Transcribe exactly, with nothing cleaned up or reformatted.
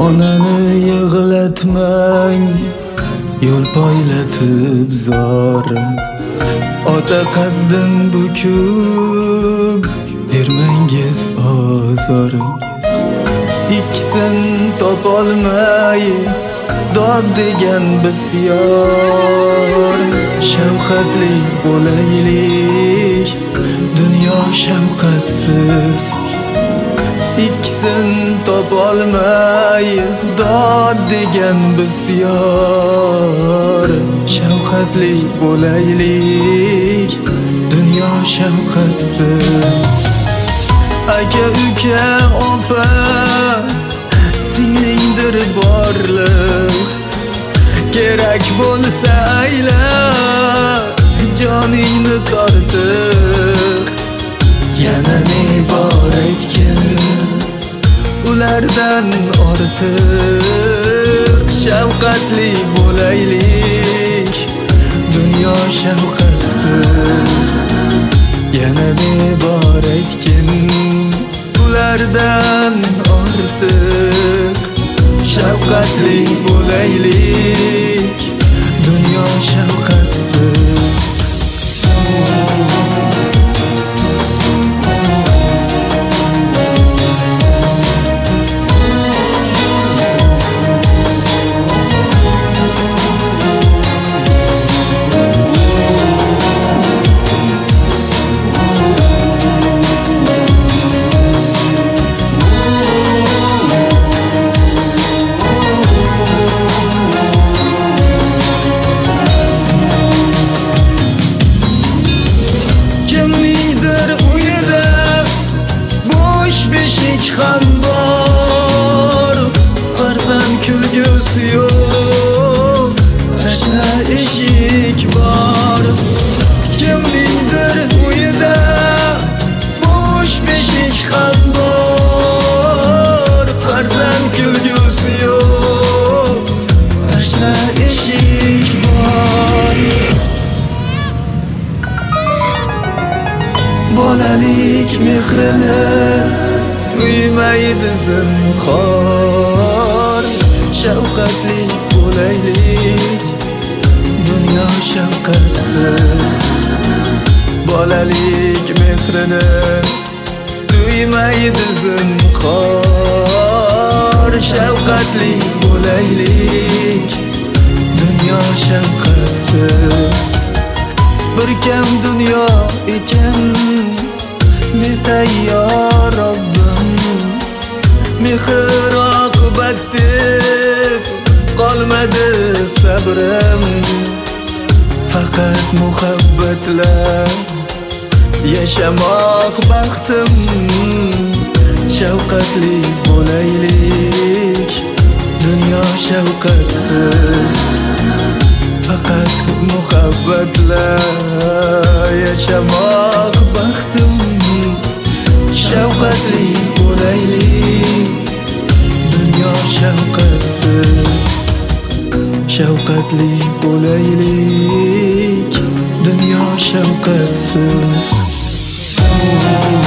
Onani yig'latmang, yo'l poylatib zor. Ota qaddim bukib bermangiz ozor. Ikkisin topolmay dod degan bisyor. Shafqatli bo'laylik, dunyo shafqatsiz. Ikkisin topolmay dod degan bisyor. Shafqatli bo'laylik, dunyo shafqatsiz. Aka uka opa singlingdir borliq. Kerak bo'lsa ayla joningni tortiq. Yana ne bor aytgin ulardan ortiq. Shafqatli bo'laylik, dunyo shafqatsiz. Yana ne bor aytgin ulardan ortiq. Shafqatli bo'laylik, dunyo shafqatsiz. Ham bor, farzand kulgusi yo'q, tashna eshik bor. Kimningdir uyida bo'sh beshik ham bor, farzand kulgusi yo'q, tashna eshik bor. Bolalik mehrini tuymaydi zinhor. Shafqatli bo'laylik, dunyo shafqatsiz. Bolalik mehrini tuymaydi zinhor. Shafqatli bo'laylik, dunyo shafqatsiz. Bir kam dunyo ekan betayyor Robbim. Mehr oqibat deb qolmadi sabrim. Faqat muhabbatlar yashamoq baxtim. Shafqatli bo'laylik, dunyo shafqatsiz. Faqat muhabbatlar yashamoq baxtim. Shafqatli bo'laylik, dunyo shafqatsiz. Shafqatli bo'laylik, dunyo shafqatsiz.